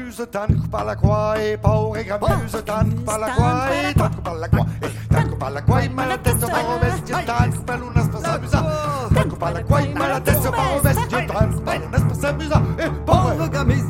Gramuse, tanto per la quai, paure Gramuse, tanto per la quai, tanto per la quai, tanto per la quai, ma adesso paro bestia, tanto per una spasamusa, tanto per la quai, ma adesso paro bestia, tanto per una spasamusa, e paure Gramuse.